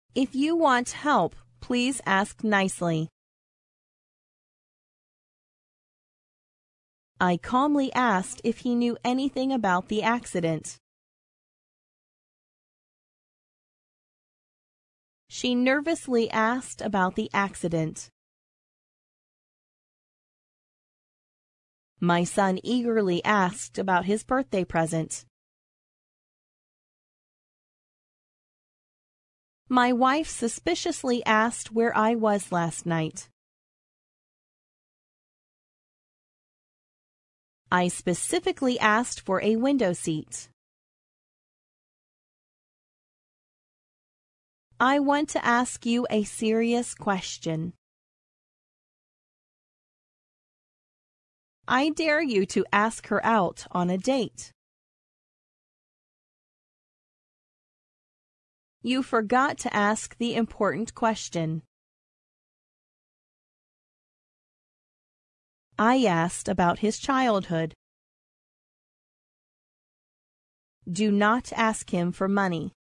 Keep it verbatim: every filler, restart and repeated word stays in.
If you want help, please ask nicely. I calmly asked if he knew anything about the accident. She nervously asked about the accident. My son eagerly asked about his birthday present. My wife suspiciously asked where I was last night. I specifically asked for a window seat. I want to ask you a serious question. I dare you to ask her out on a date. You forgot to ask the important question. I asked about his childhood. Do not ask him for money.